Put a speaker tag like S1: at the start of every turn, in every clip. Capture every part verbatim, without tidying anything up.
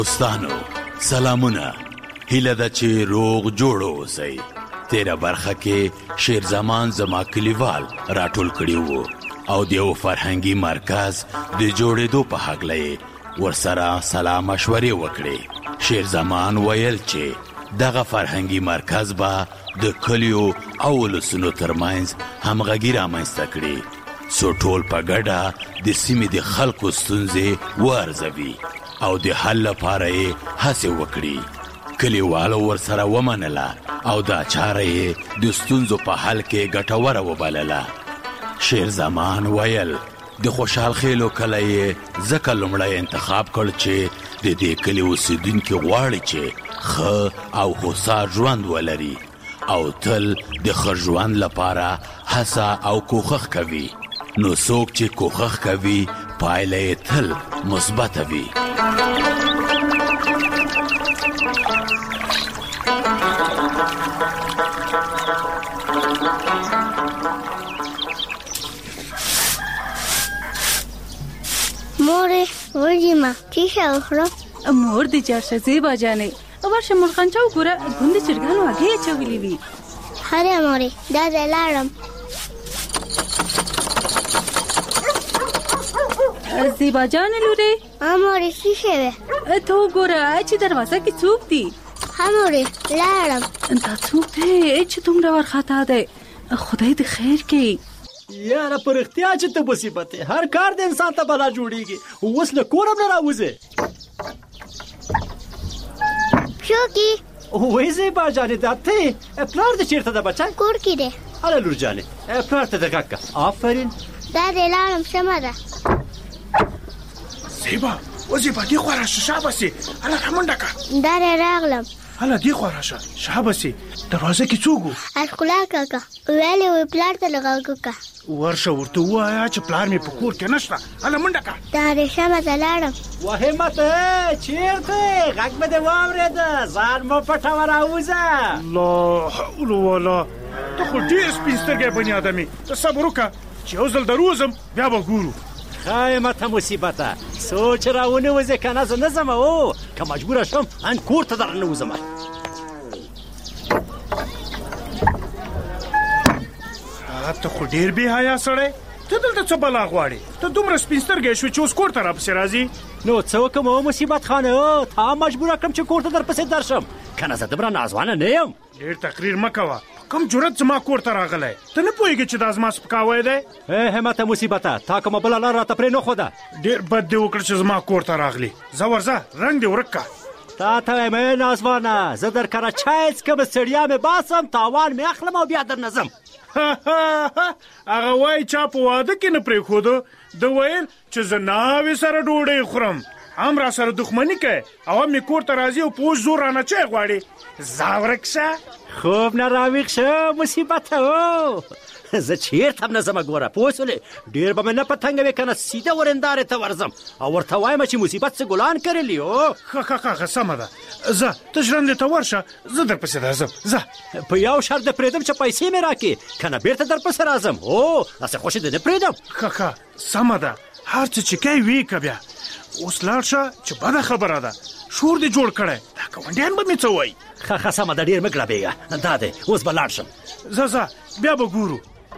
S1: دوستانو سلامونه، هیله ده چې روغ جوړ اوسئ. تیره برخه کې شیر زمان زما کلیوال راټول کړي وو او د یو فرهنګي مرکز د جوړېدو په هکله یې ورسره سلا مشورې وکړې. شیر زمان ویل چې دغه فرهنګي مرکز به د کلیو او ولسونو ترمنځ همغږي رامنځته کړي څو ټول په ګډه د سیمې د خلکو ستونزې وارزوي او د حل لپاره یې هڅې وکړي. کلیوالو ورسره ومنله او دا چاره یې د ستونزو په حل کې ګټوره وبلله. شیر زمان ویل د خوشحال خیلو کلی یې ځکه لومړی انتخاب کړ چې د دې کلي اوسېدونکي غواړي چې ښه او هوسا ژوند ولري او تل د ښه ژوند لپاره هڅه او کوښښ کوي. نو څوک چې کوښښ کوي پایله یې تل مثبته وي.
S2: مورې وږې ما چیشه وخورم؟
S3: مور دې جاشه زیبا جانې ورشه مرغانچه وګوره ګوندې چرګانو هګۍ اچولې وي.
S2: هره مورې دا ځای لاړم.
S3: زیبا جانې لورې
S2: ها مورې څه شوی؟
S3: ته وګوره چې دروازه کې څوک دي.
S2: ها مورې لاړم.
S3: دا څوک دی چې دومره وارخطا دی؟ خدای دې خیر کړي.
S4: یاره پر اختیار چې ته مصیبت هر کار د انسان ته بلا جوړیږي. اوس له کوره نه راوځي
S2: شوکي
S4: وې زیبا جانې دا ته پلار دې چیرته ده بچا؟
S2: کور کې دی.
S4: هله لور جانې پلار ته د غږ آفرین.
S2: دا دې لاړم سمه ده.
S5: زیبا و زیبا دی خوا راشه شابسي. هله رامنډه که
S2: دا دې راغلم.
S5: هله دی خوا راشه شابسي. دروازه کې څوک وو؟
S2: اشکولا کاکا ویلې وې پلار ته لږ وکړه.
S5: ورشه ورته ووایه چې پلار مې په کور کې نشته. هله منډه که.
S2: دا دې سمه ده لاړم.
S4: وهمت چیرته غږ مې دې واورېده ځان مه پټوه راوځه.
S5: لا حول ولا ته خو ډېر سپین سترګی بني ادمې. ته صبر وکړه چې یو ځل دروځم بیا به ګورو.
S4: خایمته مصیبته سوچ راونیوځې که نه زه نه ځم او که مجبوره شم ان کور ته در ننوځم.
S5: ته خو ډېر بې حیا سړی. ته دلته څه بلا غواړې؟ ته دومره سپین سترګی شوې چې اوس کور ته راپسې راځې.
S4: نو څه وکړم او مصیبت خانه تا مجبوره کړم چې کور ته در پسې درشم که نه زه دومره نازوانه نه یم.
S5: ډېر تقریر مه کوه. کوم جرأت زما کور ته راغلی؟ ته نه پوهېږې چې دا زما سپکاوی دی؟
S4: ای همته مصیبته تا کومه بله لار راته پرې نه ښوده.
S5: ډېر بد دې وکړه چې زما کور ته راغلی. ځه ورځه رنګ دې ورک که.
S4: تا ته وایم ای نازوانه زه در کره چای څکم ستړیا مې باسم تاوان مې اخلم او بیا درنه ځم.
S5: هغه وایي چا په واده کې نه پرېښودو. ده ویل چې زه ناوې سره ډوډۍ خورم هم را سره دښمني کوي او هم مې کور ته راځي او په اوس زور رانه چای غواړي. ځه ورک شه.
S4: خوب نه راویښ شه مصیبته او زه چیرته هم نه ځمه ګوره پوه شولې. ډېر به مې نه پتنګوې که نه سیده ورندارې ته ورځم او ورته وایم چې مصیبت څه ګلان کرلي او
S5: ښه ښه ښه سمه ده. ځه ته ژرندې ته ورشه زه در پسې راځم. ځه
S4: په یو شرط دې پرېږدم چې پیسې مې راکړې که نه بېرته در پسې راځم. او داسې خوشې دې نه پرېږدم.
S5: ښه ښه سمه ده. هر څه چې کوې ویې که بیا. اوس لاړ شه چې بده خبره ده. شور دې جوړ کړی. دا ګاونډیان به مې څه وایي.
S4: ښه ښه سمه ده ډېر مه ګړبېږه. دا دی اوس به لاړ شم.
S5: ځه ځه بیا به ګورو.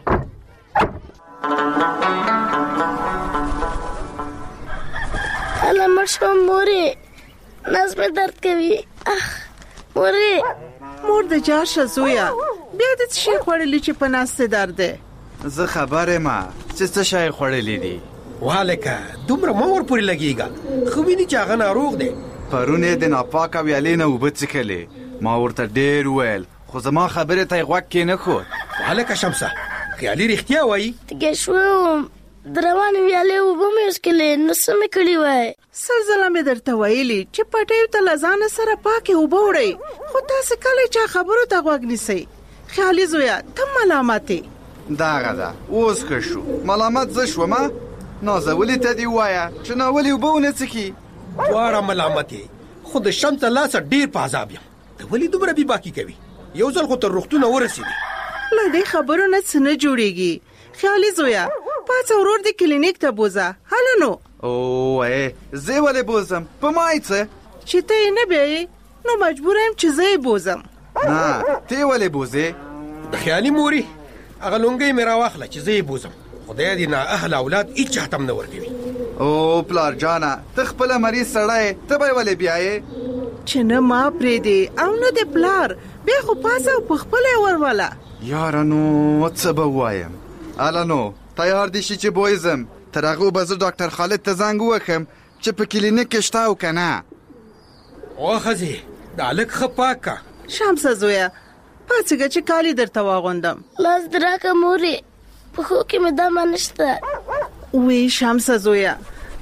S2: هله مړ شوم مورې نس مې درد کوي. مورې
S6: مور د جاشه زویه بیا دې څه شی خوړلي چې په نس دې درد دی؟
S7: زه خبر یم چې څه شی خوړلی دي.
S8: والکه دومره مه ورپورې لګېږه. ښه ویني چې هغه ناروغ دی.
S7: پرون یې د ناپاکه ویالې نه اوبه څښلې. ما ورته ډېر وویل خو زما خبرې ته یې غوږ کېنښود.
S8: والکه شمسه خیالي رښتیا وایي.
S2: تږی شوی وم د روانې ویالې اوبه مې وڅښلې نو څه مې کړي وای.
S6: سل ځله مې درته ویلي چې پټیو ته له ځانه سره پاکې اوبه وړئ خو تاسې کله چا خبرو ته غوږ نیسئ. خیالي زویه ته ملامت یې.
S7: دغه ده اوس ښه شو. ملامت زه شومه؟ نازولې ته دې ووایه چې ناولې اوبه ونه څښي.
S8: دواړه ملامت یې خو د شمس لاسه ډېر په عذاب یم. ته ولې دومره بې باکي کوي؟ یو ځل خو تر روغتونه ورسېدې.
S6: له دې خبرو نه څه نه جوړېږي. خیالي زویه پاڅه ورور دې کلینیک ته بوځه. هله نو
S7: اوه زه ولې بوځم؟ په ما یې څه؟
S6: چې ته یې نه بیایې نو مجبور یم چې زه یې بوزم.
S7: نه ته ولې بوزې؟
S8: د خیالي موري هغه لونګۍ مې راواخله چې زه یې بوزم. خدای دې نه اهل اولاد هیڅ چاته هم نه ورکوي.
S7: او پلار جانه ته خپله مریض سړی ته به یې ولې بیایې؟
S6: چې نه ما پرېږدې او نه د پلار، بیا خو پاسه او په خپله یې ورواله.
S7: یاره نو څه به ووایم؟ هله نو تیار دې شي چې بویزم. تر هغو به زه ډاکټر خالد ته زنګ ووهم چې په کلینیک کې شته او که نه.
S8: او ښځې دا هلک ښه پاک که.
S6: شمسه زویه پاڅېږه چې کالي درته واغوندم.
S2: لاس دې راکړه مورې، پښو کې مې دمه نشته.
S6: وی شمسه زویه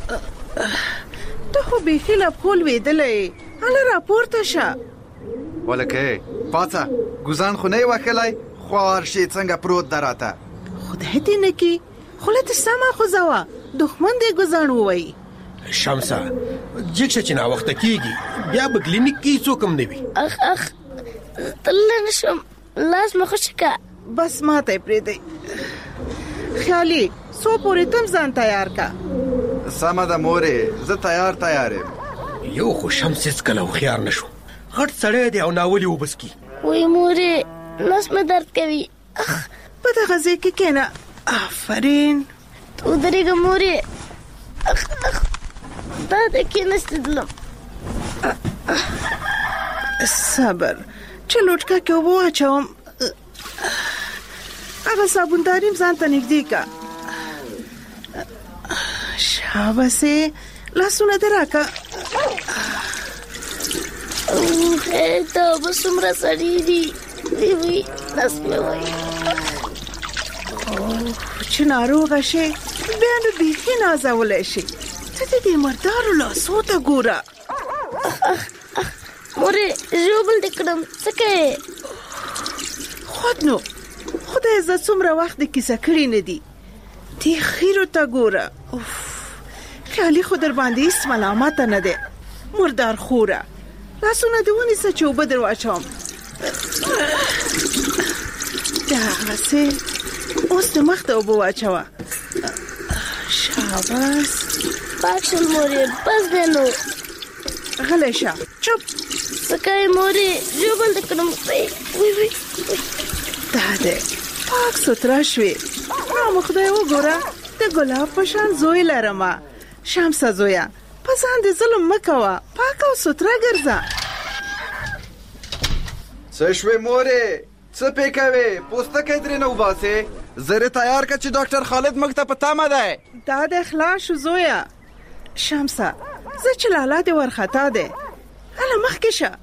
S6: ته خو بیخي له پښو لوېدلی یې، هله راپورته شه.
S7: ولکې پاڅه، ګوزان خو نه یې وهلی، خوار شي څنګه پروت ده راته.
S6: خدای دې نه کي، خوله دې سمه خوځوه، دښمن دې ګوزان ووایي.
S8: شمسه جګ شه چې ناوخته کېږي، بیا به کلینیک کې څوک هم نه وي.
S2: اخ اخ تللی نه شم، لاس مې خوشي که.
S6: بس ماته یې پرېږدئ. خیالي څو پورې تم ځان تیار که.
S7: سمه ده مورې، زه تیار تیار یم.
S8: یو خو شمس هېڅکله هوښیار نه شو، غټ سړی دی او ناولې اوبه څکي.
S2: وی مورې نس مې درد کوي.
S6: په دغه ځای کې کښېنه. آفرین.
S2: ته ودرېږه مورې. اخ اخ دا د کښېنستېدلم.
S6: صبر چې لوټکه کې اوبه واچوم. هغه صابونداري م ځان ته نږدې که. شابسې لاسونه دې راکه.
S2: اوه دا اوبه څومره سړې دي. وی وی نس مې وایي.
S6: چې ناروغه شي بیا نو بیخي نازولی شي. ته د دې مردارو لاسو ته ګوره.
S2: مورې ژوبل دې کړم، څه کوې؟
S6: خود نو خدای زه څومره وخت د کیسه کړي نه دي. دې خیرو ته ګوره. خیالي خو در باندې هېڅ ملامته نه دی، مردار خوره. لاسونه دې ونیسه چې اوبه در واچوم. دغسې اوس د مخ ته اوبه واچوه. شاباس.
S2: پاک شول مورې، بس دی نو.
S6: غلی شه، چپ.
S2: څه کوې مورې؟ ژوبل دې کړم. وی وی
S6: دا دی پاک ستره شوې. نام خدای وګوره د ګلاب په شان زوی لرمه. شمسه زویه په ځان دې ظلم مه کوه، پاک او ستره ګرځه.
S7: څه شوې مورې؟ څه پې کوې؟ پوستکی ترې نه وباسې. زر تیار که چې ډاکټر خالد موږ ته په تمه دی.
S6: دا د خلاص شو زویه. شمسه زه چې لالا دې ورخطا دی، هله مخکې شه.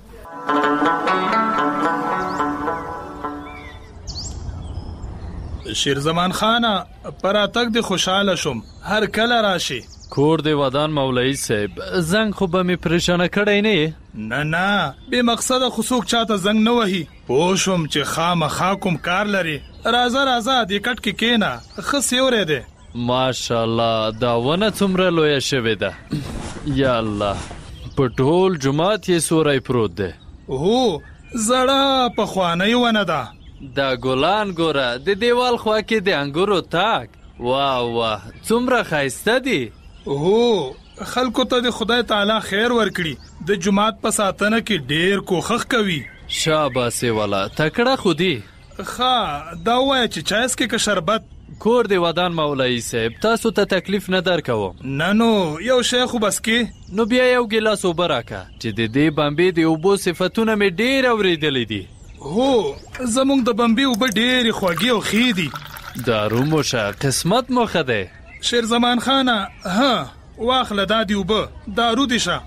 S9: شیرزمان خانه پراتک دې خوشحاله شم، هر کله راشي.
S10: کور دی ودان مولوی صاحب، زنګ خو به مې پریشانه کړی نه.
S9: نه نه بې مقصده خو څوک چاته زنګ نه وهي. پوه شوم چې خامخا کوم کار لري. راځه راځه دې کټ کې کېنه، ښه سیوری دی.
S10: ماشاءالله دا ونه څومره لویه شوې ده. یا الله په ټول جومات یې سوری پروت دی.
S9: هو زړه پخوانۍ ونه ده.
S10: دا ګلان ګوره، د دیوال خوا کې د انګورو تاک. واه واه څومره ښایسته دي.
S9: هو خلکو ته د خدای تعالی خیر ورکړي، د جومات په ساتنه کې ډیر کوښښ کوي.
S10: شاباسې والا تکړه خو دي.
S9: ښه دا ووایه چې چای څکې که شربت؟
S10: کور دی ودان مولوی صاحب، تاسو ته تکلیف نه در کوم.
S9: نه نو یو شی خو بس کې.
S10: نو بیا یو ګیلاس اوبه راکه چې د دې بمبې د اوبو صفتونه مې ډېر اورېدلی دي.
S9: هو زموږ د بمبې اوبه ډېرې خوږې او ښې دي.
S10: دارو مو شه، قسمت مو ښه دی.
S9: شیرزمان خانه ها واخله دا دي اوبه، دارو دي شه.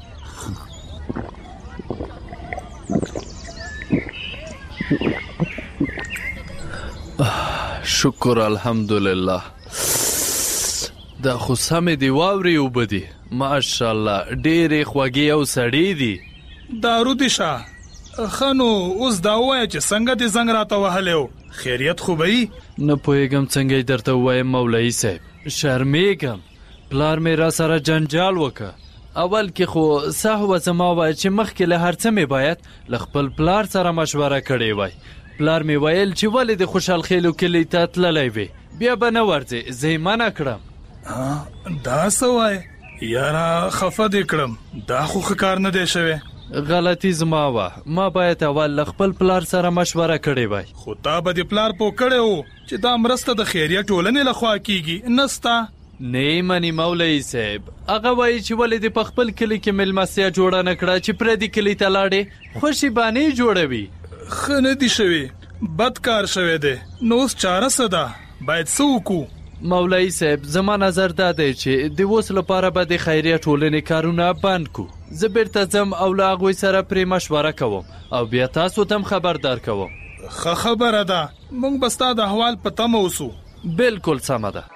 S10: شکر الحمدلله. دا خو سمې دی واورې اوبه دي، ماشاءالله ډېرې خوږې او سړې دي.
S9: دارو دي شه. ښه نو اوس دا ووایه چې څنګه دې زنګ راته وهلی و، خیریت خو به یي؟
S10: نه پوهېږم څنګه یې درته ووایم مولوي صاحب، شرمېږم. پلار مې را سره جنجال وکړه. اول کې خو صحوه زما وایه چې مخکې له هر څه مې باید له خپل پلار سره مشوره کړې وای. پلار مې ویل چې ولې د خوشحال خیلو کلي ته تللی وې، بیا به نه ورځې، زه یې منع کړم.
S9: دا څه وایې؟ یاره خفه دې کړم، دا خو ښه کار نه دی شوی.
S10: غلطي زما وه. ما باید اول له خپل پلار سره مشوره کړې وای.
S9: خو تا به د پلار پو کړی و چې دا مرسته د خیریه ټولنې لخوا کیږي، نه ستا.
S10: نه مني مولوي صاحب. هغه وایي چې ولې دې په خپل کلي کې مېلمستیا جوړه نه کړه چې پردي کلي ته لاړې خوشي بانې جوړوي.
S9: ښه نه دي شوي، بد کار شوی دی. نو اوس چاره څه ده؟ باید څه وکړو؟
S10: مولوي صاحب زما نظر دا دی چې د اوس لپاره به د خیریه ټولنې کارونه بند کړو. زه بیرته ځم او له هغوی سره پرې مشوره کوم او بیا تاسو ته هم خبردار کوم.
S9: ښه خبره ده، موږ به ستا د احوال په تمه اوسو.
S10: بالکل سمه ده.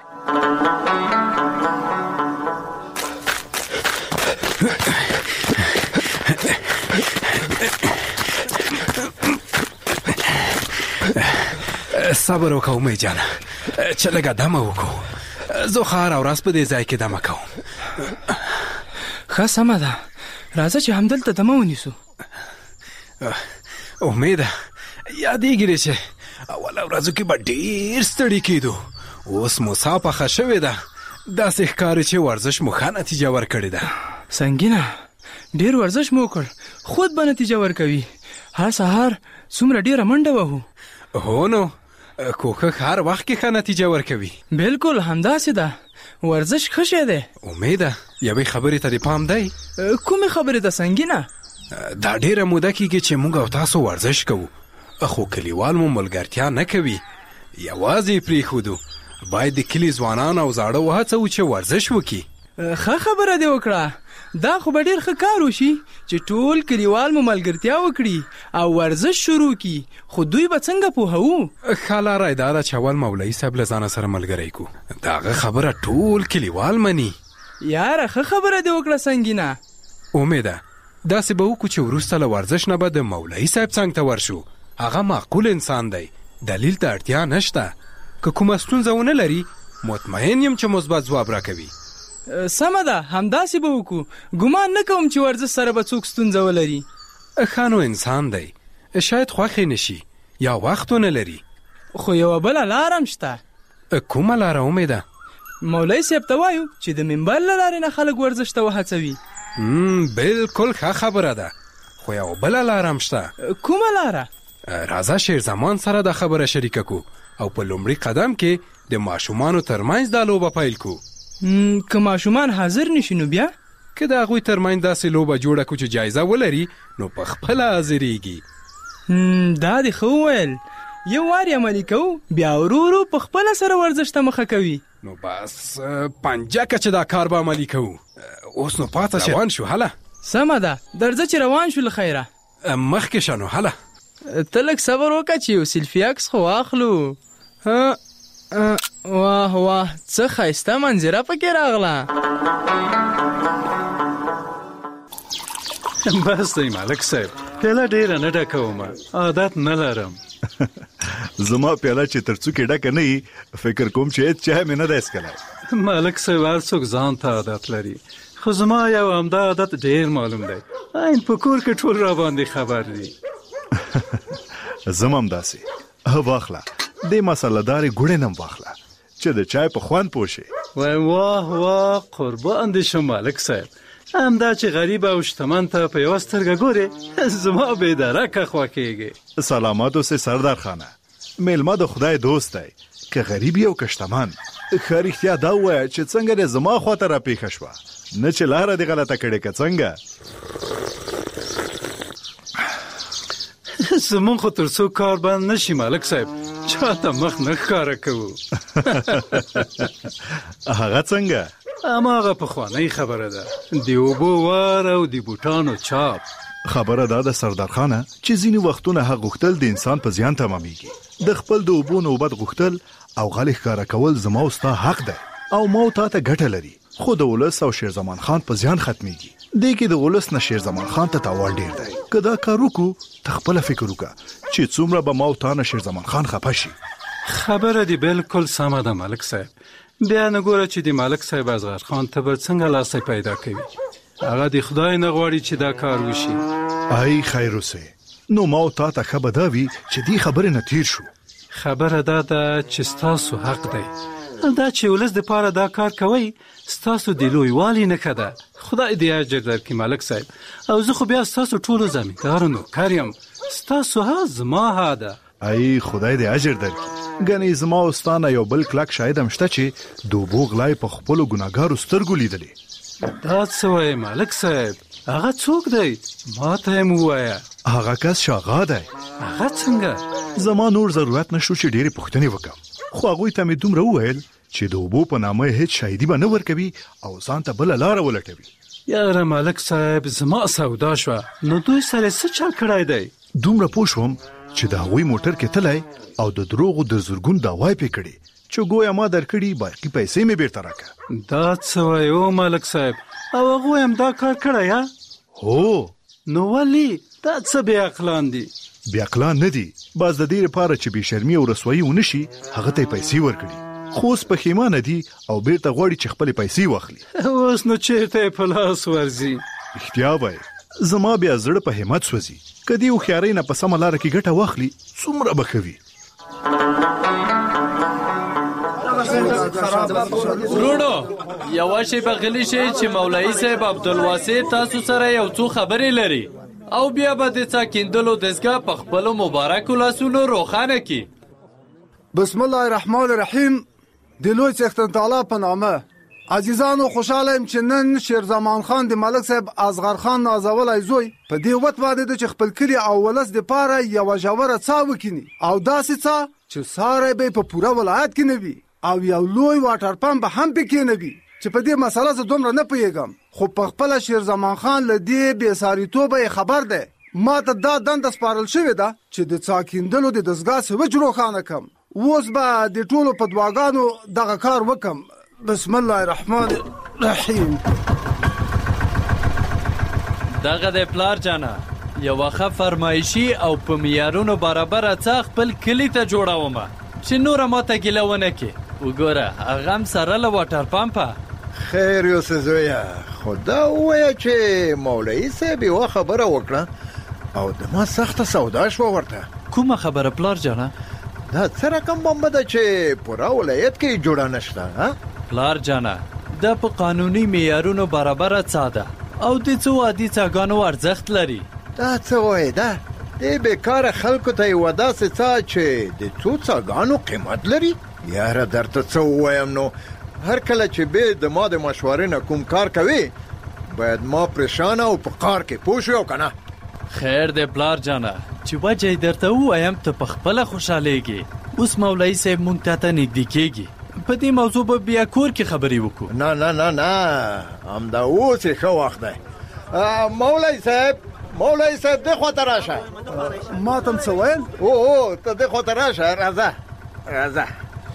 S11: صبر وکړه امید جانه، چې لږه دمه وکړو. زه خو هره ورځ په دې ځای کې دمه کوم.
S12: ښه سمه ده، راځه چې همدلته دمه ونیسو.
S11: امیده یادېږي دی چې اوله ورځو کې به ډېر ستړي کېدو، اوس مو سا پخه شوې ده. داسې ښکاري چې ورزش مو ښه نتیجه ورکړې ده.
S12: سنګینه ډېر ورزش مو وکړ، خود به نتیجه ورکوي. هر سهار څومره ډېره منډه وهو.
S11: هو نو کوښښ هر وخت کې ښه نتیجه ورکوي.
S12: بالکل همداسې ده، ورزش ښه شی دی.
S11: امیده یوې خبرې ته دې پام دی؟
S12: کومې خبرې ته سنګینه؟
S11: دا ډېره موده کېږي چې موږ او تاسو ورزش کوو، خو کلیوال مو ملګرتیا نه کوي، یوازې پرېښودو. باید د کلي ځوانان او زاړه وهڅوو چې ورزش وکړي.
S12: ښه خبره دې وکړه، دا خو به ډېر ښه کار وشي چې ټول کلیوال مو ملګرتیا وکړي او ورزش شروع کړي. خو دوی به څنګه پوهوو؟
S11: ښه لاره یې دا ده چې اول مولوي صاحب له ځانه سره ملګری کړو. د هغه خبره ټول کلیوال مني.
S12: یاره ښه خبره دې وکړه سنګینه.
S11: امیده داسې به وکړو چې وروسته له ورزش نه به د مولوي صاحب څنګ ته ورشو. هغه معقول انسان دی، دلیل ته اړتیا نشته. که کومه ستونزه ونه لري مطمئن یم چې مثبت ځواب راکوي.
S12: سمه ده، همداسې به وکړو. ګمان نه کوم چې ورزش سره به څوک ستونزه ولري.
S11: ښه نو انسان دی، شاید خوښې نشي یا وخت ونه لري.
S12: خو یوه بله لاره هم شته.
S11: کومه لاره امیده؟
S12: مولوي صاحب ته وایو چې د منبر له لارې نه خلک ورزش ته وهڅوي.
S11: بالکل ښه خبره ده، خو یوه بله لاره هم شته.
S12: کومه لاره؟
S11: راځه شیر زمان سره دا خبره شریکه کو او په لومړي قدم کې د ماشومانو ترمنځ دا لوبه پیل کو.
S12: که ماشومان حاضر نشي نو بیا؟
S11: که د هغوی ترمنځ داسې لوبه جوړه کو چې جایزه ولري نو په خپله حاضرېږي.
S12: دا دې ښه وویل، یو وار عملي کوو بیا ورو ورو په خپله سره ورزش ته مخه کوي.
S11: نو بس پنجه که چې دا کار به عملي کوو. اوس نو پاته شه، روان شو. هله
S12: سمه ده، درځه چې روان شو له خیره.
S11: مخکې شه نو. هله
S12: ته لږ صبر وکړه چې یو سیلفي عکس خو واخلو. واه واه څه ښایسته منظره پکې راغله.
S4: بس دی ملک صاحب، پیاله ډېره نه ډکوم، عادت نه لرم.
S13: زما پیاله چې تر څوکې ډکه نه وي فکر کوم چې هېڅ چای مې نه دی څښلی.
S4: ملک صاحب هر څوک ځان ته عادت لري، خو زما یو همدا عادت ډېر معلوم دی. عین په کور کې ټول را باندې خبر دي.
S13: زما هم داسې. واخله دې مسالهدارې ګوړې نم واخله چې د چای په خوند پوه شي.
S4: وای واه واه قربان دې شم ملک صاحب، همدا چې غریب او شتمن ته په یوه سترګه ګورې زما بېدرکه خوښېږي.
S13: سلامات اوسې سردار خانه، میلمه د خدای دوست دی، که غریب یې او که شتمن. ښه رښتیا دا ووایه چې څنګه دې زما خواته را پیښه شوه، نه چې لاره دې غلطه کړې که څنګه.
S4: زمون خو تر څو کار بند نشي ملک صاحب چاته مخ نه ښکاره کوو.
S13: هغه څنګه؟
S4: هماغه پخوانۍ خبره ده، د اوبو وار او د بوټانو چاپ.
S13: خبره دا ده سردار خانه چې ځینې وختونه حق غوښتل د انسان په زیان تمامیږي. د خپل د اوبو نوبت غوښتل او غلې ښکاره کول زما او ستا حق ده او ما او تا ته ګټه لري، خو د ولس او شیر زمان خان په زیان ختمیږي. دې کې د ولس نه شیر زمان خان ته تاوان ډیر دی. که دا کار وکړو ته خپله فکر وکړه چې څومره به ما او تا نه شیر زمان خان خفه شي.
S4: خبره دې بالکل سمه ده ملک صاحب. بیا نه ګوره چې د ملک صاحب اصغر خان ته به څنګه لاستی پیدا کوي. هغه د خدای نه غواړي چې دا کار وشي.
S13: ای خیر اوسې، نو ما او تا ته ښه به دا وي چې دې خبرې نه تیر شو.
S4: خبره دا ده چې ستاسو حق دی
S11: دا چې ولس د پاره دا کار کوي ستاسو د لویوالي نښه ده. خدای دې اجر درکړي ملک صاحب. او زه خو بیا ستاسو ټولو زمیندار نوکر یم. ستاسو ها زما ها ده.
S13: ای خدای دې اجر درکړي. ګنې زما او ستا نه یو بل کلک شاهد هم شته چې د اوبو غلای په خپلو ګناهګارو سترګو لیدلې.
S11: دا څه وایې ملک صاحب؟ هغه څوک دی؟ ما ته یې ووایه.
S13: هغه کس شاغا دی.
S11: هغه څنګه؟
S13: زما نور ضرورت نشو چې ډېرې پوښتنې وکړم، خو هغوی ته مې دومره وویل چې د اوبو په نامه هیڅ شاهدي به نه ورکوي او ځان ته بله لاره ولټوي.
S11: یاره ملک صاحب زما سودا شوه. نو دوی سره څه چل کړی دی؟
S13: دومره پوه شوم چې د هغوی موټر کې تلی او د دروغو د زرګون دعوی پې کړې چې ګویا ما درکړي، باقي پیسې مې بیرته راکړه.
S11: دا څه وایې او ملک صاحب؟ او هغوی هم دا کار کړی یا؟
S13: هو.
S11: نو ولې دا څه بې عقلان دي؟
S13: بې عقلان نه دي، باز د دې لپاره چې بې شرمي او رسوایي ونه شي هغه ته یې پیسې ورکړي، خو اوس پښیمانه دي او بیرته غواړي چې خپلې پیسې واخلي.
S11: اوس نو چېرته یې په لاس ورځي؟
S13: رښتیا وایې، زما بیا زړه په همت سوځي. که دې هوښیارۍ نه په سمه لاره کې ګټه واخلي څومره به ښه وي.
S10: وروڼو یوه شیبه غلی شئ چې مولوي صاحب عبدالواسع تاسو سره یو څو خبرې لري او بیا به د څا کیندلو دستګاه په خپلو مبارکو لاسونو روښانه کړي.
S14: بسم الله الرحمن الرحیم. د لوی څښتن تعالی په نامه. عزیزانو خوشحاله یم چې نن شیرزمان خان د ملک صاحب اصغر خان نازولی زوی په دې وت باندې ده چې خپل کلي او ولس دپاره یوه ژوره څا وکیني او داسې څا چې ساری به په پوره ولایت کې نه وي او یو لوی واټر پمپ به هم پکې نه وي. چې په دې مسله زه دومره نه پوهېږم، خو په خپله شیرزمان خان له دې بېساریتوبه یې خبر دی. ما ته دا دنده سپارل شوې ده چې د څا کیندلو د دستګاه سویچ روښانه کړم. اوس به د ټولو په دعاګانو دغه کار وکړم. بسم الله الرحمن الرحیم.
S10: دغه د پلار جانه یوه ښه فرمایشي او په معیارونو برابره څا خپل کلي ته جوړومه چې نوره ماته ګیله ونه کړي. وګوره هغه هم سره له واټر پمپه.
S15: خیر یوسف زویه، خو دا ووایه چې مولوي صاحب یوه خبره وکړه او د ما سخته سودا شوه ورته.
S10: کومه خبره پلار جانه؟
S15: دا څه رقم بمبه ده چې پوره ولایت کې جوړه نشته؟
S10: پلار جانه دا په قانوني معیارونو برابره څا ده او د څو عادي څاګانو ارزښت لري.
S15: دا څه وایې ده؟ دې بېکاره خلکو ته یوه داسې څا چې د څو څاګانو قیمت لري؟ یاره درته څه ووایم، نو هر کله چې به د ما د مشورې نه کوم کار کوي باید ما پریشانه او په قار کې پوه شو که نه؟
S10: خیر دی پلار جانه چې وجه یې درته ووایم ته په خپله خوشحالېږي. اوس مولوي صاحب موږ ته ته نږدې کېږي، په دې موضوع به بیا کور کې خبرې وکړو.
S15: نه نه نه نه همدا اوس یې ښه وخت دی. مولوي صاحب مولوي صاحب دې خواته راشه.
S14: ما ته هم څه ویل؟
S15: او او ته دې خواته راشه. راځه راځه.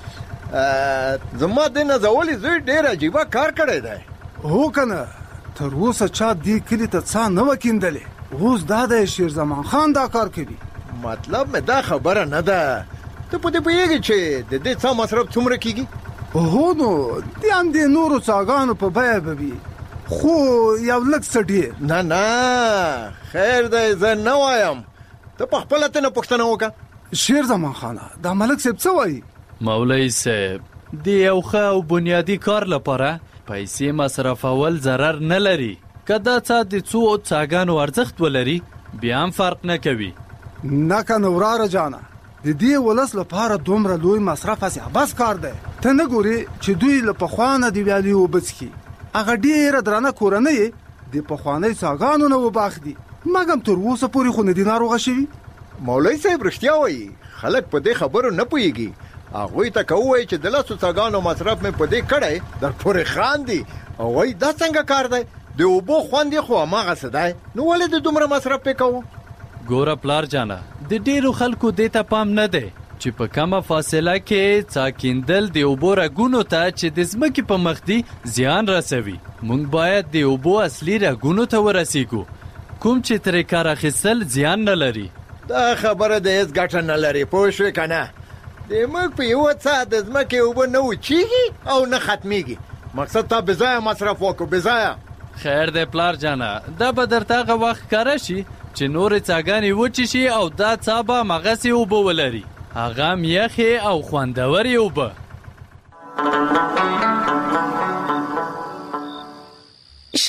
S15: زما د نازولي زوی ډېر عجیبه کار کړی دی.
S14: هو که نه، تر اوسه چا دې کلي ته څا نه وه کیندلې. اوس دا دی شیرزمان خان دا کار کوي.
S15: مطلب مې دا خبره نه ده. ته په دې پوهېږې چې د دې څا مصرف څومره کېږي؟
S14: هو نو دې هم د نورو څاګانو په بیه به وي، خو یو لږ څه ډېر.
S15: نه نه خیر دی، زه نه وایم. ته په خپله ته نه پوښتنه وکړه.
S14: شیرزمان خانه دا ملک صاحب څه وایي؟
S10: مولوي صاحب د یو ښه او بنیادي کار لپاره پیسې مصرفول ضرر نه لري. که دا څا د څو څاګانو ارزښت ولري بیا هم فرق نه کوي.
S14: نه که نه وراره جانه، د دې ولس لپاره دومره لوی مصرف هسې عبس کار دی. ته نه ګورې چې دوی له پخوا نه د ویالې اوبه څښي. هغه ډېره درنه کورنۍ د پخوانۍ څاګانو نه وباخ دي، مګم تر اوسه پورې خو نه دي ناروغه شوي.
S15: مولوي صاحب رښتیا وایي، خلک په دې خبرو نه پوهېږي. هغوی ته که ووایي چې د لسو څاګانو مصرف مې په دې کړی در پورې خاندي او وایي دا څنګه کار دی، د اوبو خوند یې خو هماغسې دی، نو ولې د دومره مصرف پې کوو؟
S10: ګوره پلار جانه د ډېرو خلکو دې ته پام نه دی چې په کمه فاصله کې څا کیندل د اوبو رګونو ته چې د ځمکې په مخ دي زیان رسوي. موږ باید د اوبو اصلي رګونو ته ورسیږو کوم چې ترې کار اخیستل زیان نه لري.
S15: دا خبره د هېڅ ګټه نه لري، پوه شوې که نه؟ د موږ په یوه څا د ځمکې اوبه نه وچېږي او نه ختمیږي. مقصد تا بېځایه مصرف وکړو، بېځایه.
S10: خیر دی پلار جانه، دا به درته هغه وخت ښکاره شي چې نورې څاګانې وچې شي او دا څا به هماغسې اوبه ولري، هغه هم یخې او خوندورې اوبه.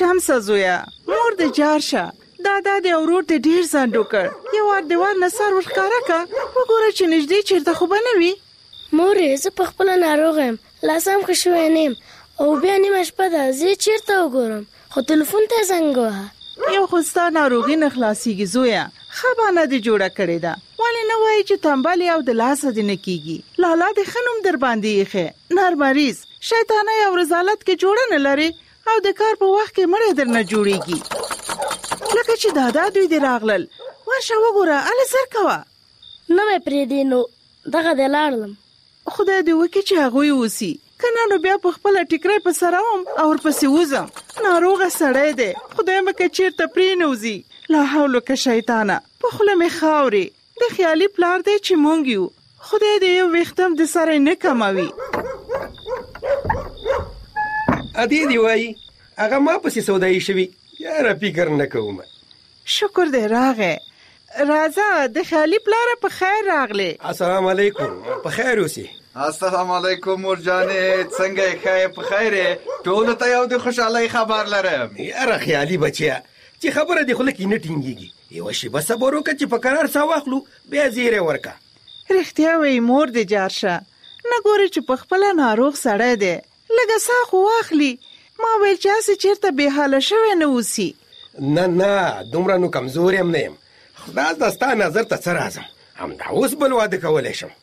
S6: شمس زویا مور د جارشه دادا د اورور د ډیر ځانډو کړ یو وار دیوال نصر ورخاره کا وګوره چې نږدې چیرته خو به نه وي
S2: مورې زه په خپله ناروغه یم لاسم ښه شوی نه یم او بیا نیمه شپه ده زه چیرته وګورم خو تلیفون ته زنګ وهه
S6: یو خو ستا ناروغي نه خلاصېږي زویه ښه بانه دې جوړه کړې ده ولې نه وایي چې تنبل او د لاسه دې نه کېږي لالا دې ښه نوم در باندې ایښی نر مریض شیطانۍ او رضالت کې جوړه نه لرې او د کار په وخت کې مړی در نه جوړېږي لکه چې دادا دوی دې راغلل ورشه وګوره هله زر کوه
S2: نه مې پرېږدې نو دغه دې لاړلم
S6: خدای دې وکړي چې هغوی اوسي که نه نو بیا په خپله ټیکری په سره وم او ورپسې وځم ناروغه سړی دی خدای مه که چېرته پرېنوځي لا حول که شیطانه په خوله مې خاورې د خیالي پلار دی چې مونږ یو خدای دې یو ویښتم د سره نه کموي
S8: ادې دې وایي هغه ما پسې سودایي شوي یاره فکر نه کوم
S6: شکر دې راغی راځه د خیالي پلاره په خیر راغلی
S8: السلام علیکم په خیر اوسې
S7: السلام علیکم مور جانې څنګه یې ښه په خیر یې ټولو ته یو د خوشحالۍ خبر لرم
S8: یاره خیالي بچیا چې خبره دې خوله کې نه ټینګېږي یوه شېبه صبر وکړه چې په قرار ساه واخلو بیا زیری ورکړه
S6: رښتیا وایي مور دې جار شه نه ګورې چې په خپله ناروغ سړی دی لږه ساه خو واخلي ما ویل چې هسې چېرته بېحاله شوی نه اوسي
S8: نه نه دومره نو کمزور یم نه یم خدای د ستا نظر ته څه رازم همدا اوس بل واده کولی شم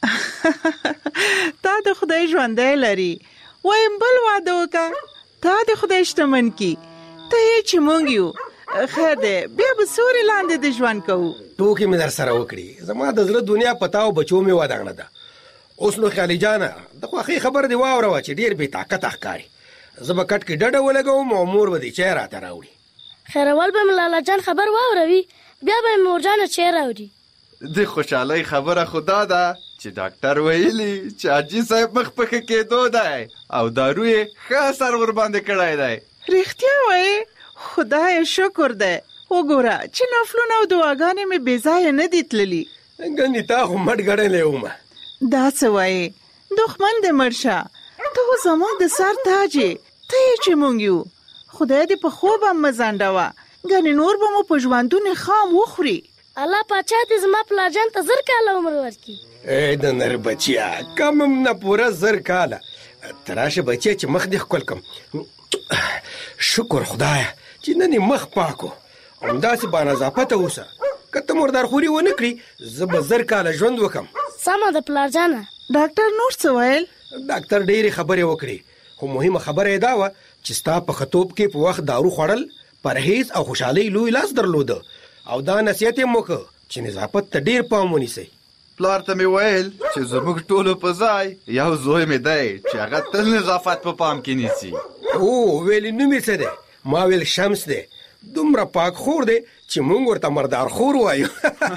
S6: تا د خدای ژوندی لري وایم بل واده وکړه تا د خدای شتمن کي ته یې چې مونږ یو خیر دی بیا به سوري لاندې د ژوند کوو
S8: ټوکې مې در سره وکړي زما د زړه دنیا په تا او بچو مې ودانګله ده اوس نو خیالي جانه د خوښۍ خبر دې واوروه چې ډېر بې طاقته ښکاري زه به کټ کې ډډه ولګوم او مور به دې چای راته راوړي
S2: خیرول به مې لالا جان خبر واوروي بیا به مې مورجانه چای راوړي
S7: د خوشحالۍ خبره خو دا ده چې ډاکټر ویلي چې حاجي صاحب مخ په ښه کېدو دی او دارو یې ښه اثر ورباندې کړی دی
S6: رښتیا وایې خدای شکر دی وګوره چې نفلونه او دعاګانې مې بې ځایه نه دي تللي
S8: ګنې تا خو مټ ګڼلی ومه
S6: دا څه وایې دښمن دې مړ شه ته خو زموږ د سر تاج یې ته یې چې مونږ یو خدای دې په خوب هم مه ځنډوه ګنې نور به مو په ژوندون خام وخوري
S2: الله پاچا دې زما پلارجان ته زر کاله عمر ورکړي
S8: ای د نر بچیا کم هم نه پوره زر کاله ته راشه بچیا چې مخ دې ښکل کړم شکر خدایه چې نن یې مخ پاکو همداسې بانظافته اوسه که ته مردارخوري ونه کړي زه به زر کاله ژوند وکړم
S2: سمه ده پلارجانه
S6: ډاکټر نور څه ویل
S8: ډاکټر ډېرې خبرې وکړې خو مهمه خبره یې دا وه چې ستا په ښه کې په وخت دارو خوړل پرهیز او خوشحالۍ لوی لاس درلوده او دا نصیحت یې وکړ چې نظافت ته ډېر پام ونیسئ
S7: پلار ته مې ویل چې زموږ ټولو په ځای یو زوی مې دی چې هغه تل نظافت په پام کې نیسي
S8: او ویلې نوم یې څه دی ما ویل شمس دی دومره پاک خور دی چې مونږ ورته مردار خور وایو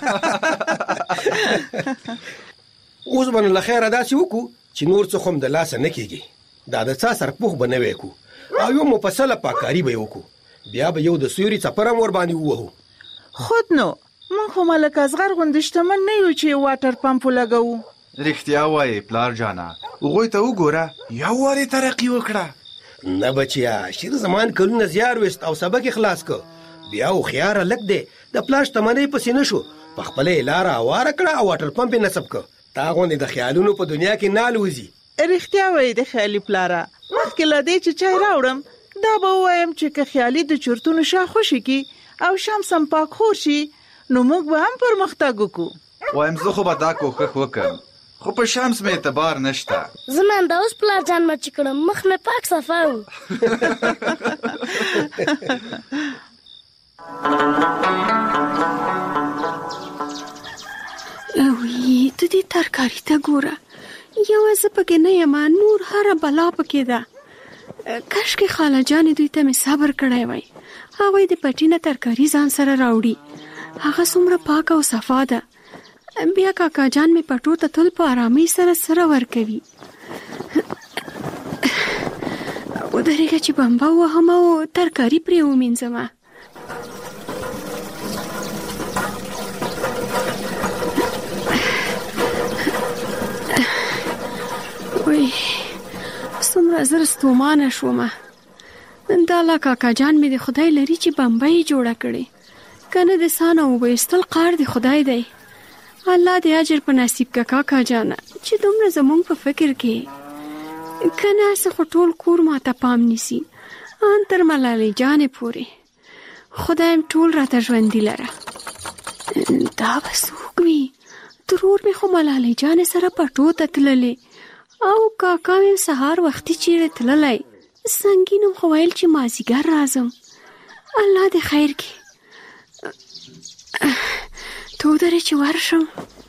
S8: اوس به نو له خیره داسې وکړو چې نور څه خو هم د لاسه نه کېږي دا د څا سرپوښ به نوی کړو او یو مفصله پاککاري به یې وکړو بیا به یو د سیوري څپر هم ورباندې ووهو
S6: خود نو مونږ خو ملک اصغر غوندې شتمن نه یو چې واټر پمپ ولګوو
S7: رښتیا وایې پلار جانه هغوی ته وګوره یو وارې ترقي وکړه
S8: نه بچیا شیر زمان کلونه زیار وست او سبق خلاص کو بیا هوښیار هلک دی د پلار شتمنۍ پسې نه شو په خپله یې لاره هواره کړه او واټر پمپ یې نصب کړ تا غوندې د خیالونو په دنیا کې نه الوځي
S6: رښتیا وایي د خیالي پلاره مخکې له دې چې چای راوړم دا به ووایم چې که خیالي د چورتونو شا خوشي کي او شمس هم پاک خور شي نو موږ به هم پرمختګ وکړو
S7: وایم زه خو به دا کوښښ وکړم خو په شمس مې اعتبار نشته
S2: زما همدا اوس پلارجان مچ کړم مخ مې پاک صفا و
S16: اوی ته دې ترکاري ته ګوره یوازې پکې نه یم نور هره بلا پکې ده کاشکې خاله جانې دوی ته مې صبر کړی وای هغوی د پټي نه ترکاري ځان سره راوړي هغه څومره پاکه او صفا ده بیا کاکا جان مې پټو ته تل په آرامۍ سره سره ورکوي ودرېږه چې بمبه ووهم او ترکاري پرې ومینځمه وی څومره زر ستومانه شومه دا لا کاکا جان مې د خدای لري چې بمبئی جوړه کړي، کنه د سانه وبېستل قار د خدای دی. الله دې اجر په نصیب کا کاکا جانه چې دومره زمونږ په فکر کې. کنه څه خو ټول کور ماته پام نیسي، ان تر ملالۍ جانې پورې. خدایم ټول راته ژوندي لره. دا به څوک وي؟ ترور مې خو ملالۍ جانې سره پټو ته تللې او کاکا مې سهار وختي چیرې تللی. سنګینم خو ویل چې مازیګر راځم. الله دې خیر کړي. تو درې چې ورشم.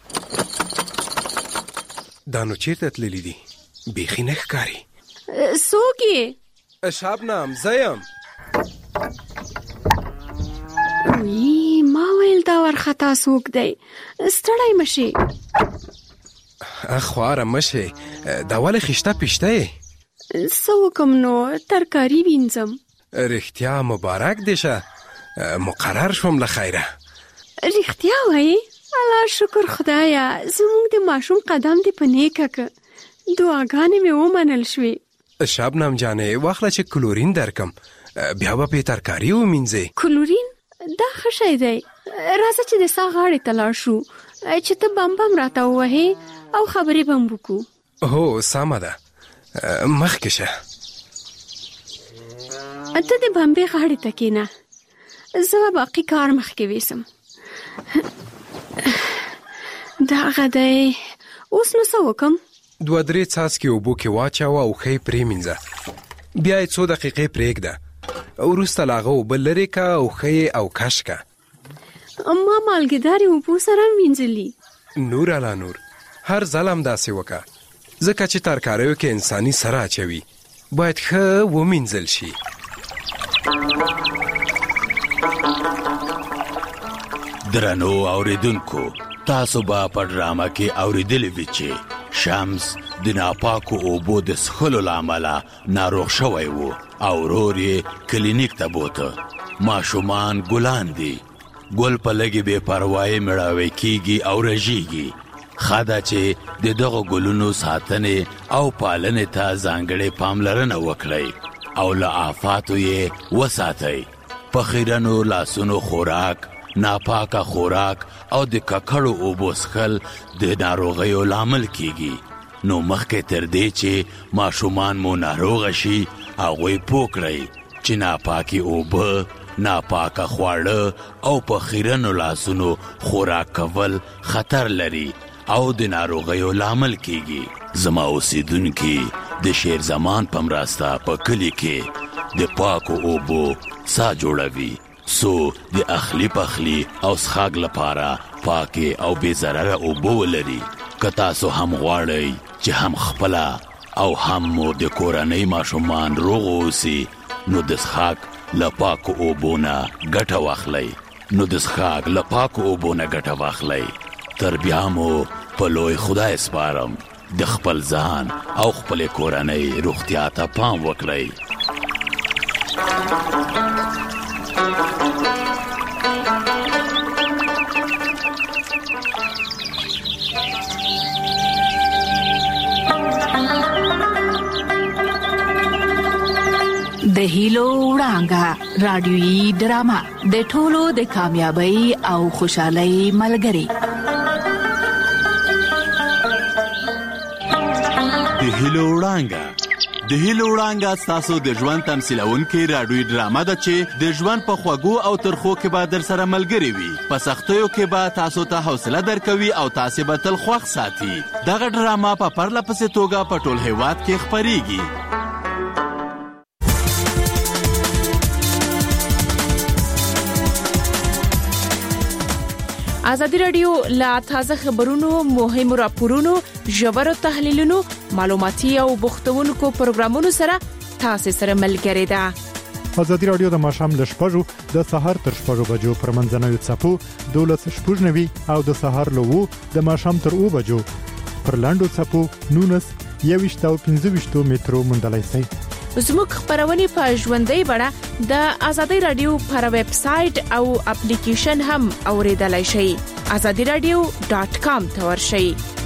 S11: دا نو چیرته تللی دي؟ بیخي نه ښکاري.
S16: څوک یې؟
S11: شبنم زه یم.
S16: وی ما ویل دا ورخطا څوک دی. ستړی مه شې.
S11: خواره مه شې، دا ولې خیشته پیشته یې؟
S16: څه وکم نو، ترکاري وینځم.
S11: رښتیا مبارک دې شه، مقرر شوم له خیره.
S16: رښتیا وایې؟ الله شکر خدایا، زموږ د ماشوم قدم دې په نیکه که. دعاګانې مې ومنل شوې.
S11: شبنم جانې واخله چې کلورین درکم، بیا به پې ترکاري ومینځې.
S16: کلورین؟ دا ښه شی دی. راځه چې د سا غاړې ته لاړ شو چې ته بم بم راته ووهې او خبرې به م وکړو.
S11: هو سمه ده، مخکې شه.
S16: ته د بمبې غاړې ته کېنه، زه به باقي کار مخکې ویسم. دغه دی. اوس نو څه وکم؟
S11: دوه درې څاڅکي اوبو کې واچوه او ښه یې پرېمینځه. بیا یې څو دقیقې پرېږده، وروسته له هغه اوبه لرې که او ښه یې او کش که.
S16: ما مالګېدارې اوبو سره هم وینځلي.
S11: نور علا نور، هر ځل هم داسې وکړه، ځکه چې ترکاریو کې انساني سره اچوي، باید ښه ومینځل شي.
S1: درنو اوریدونکو، تاسو به په ډرامه کې اوریدلی وي چې شمس د ناپاکو اوبو د څښلو له امله ناروغ شوی و او ورور یې کلینیک ته بوته. ماشومان ګلان دي، ګل په لږې بې پروایي مړاوی کیږي او رژیږي. ښه ده چې د دغو ګلونو ساتنې او پالنې ته ځانګړې پاملرنه وکړئ او له آفاتو یې وساتئ. په خیرنو لاسونو خوراک، ناپاکه خوراک او د ککړو اوبو څښل د ناروغیو لامل کیږي. نو مخکې تر دې چې ماشومان مو ناروغه شي، هغوی پوه کړئ چې ناپاکې اوبه، ناپاکه خواړه او په خیرنو لاسونو خوراک کول خطر لري او د ناروغیو لامل کیږي. زما اوسیدونکي د شیر زمان په مرسته په کلي کې د پاکو اوبو سا جوړوي، سو د اخلی پخلی او څښاک لپاره پاکې او بې ضرره اوبه ولري. که تاسو هم غواړئ چې هم خپله او هم مو د کورنۍ ماشومان روغ اوسي، نو د څښاک له پاکو اوبو نه ګټه واخلئ. نو د څښاک له پاکو اوبو نه ګټه واخلئ. تر بیا مو په لوی خدای سپارم، د خپل ځان او خپل کورنۍ روغتیا ته پام وکړئ.
S17: د هیلو وړانګه رادیویي ډرامه د ټولو د کامیابی او خوشحالۍ ملګری.
S1: د هیلو وړانګه د هیلو وړانګه ستاسو د ژوند تمثیلونکې رادیویي ډرامه ده چې د ژوند په خوږو او ترخو کې به در سره ملګري وي. په سختیو کې به تاسو ته حوصله درکوي او تاسو به تل خوښ ساتي. دغه ډرامه په پرله پسې توګه په ټول هیواد کې خپریږي.
S18: ازادي رادیو لا تازه خبرونو، مهمو راپورونو، ژورو تحلیلونو، معلوماتي او بوختونکو پروګرامونو سره تاسو سره ملګری ده.
S19: ازادي رادیو د ماښام ل شپږو د سهار تر شپږو بجو پر منځنوي څپو دولس شپږ نوي او د سهار له وو د ماښام تر اوو بجو پر لاندو څپو نونس یويشت او پنځه ویشت مترو موندلای شئ.
S18: زموږ خبرونه په ژوندۍ بڼه د ازادي رادیو پر ویب سټ او اپلیکیشن هم اوریدلای شئ. azadi radio dot com ته ورشئ.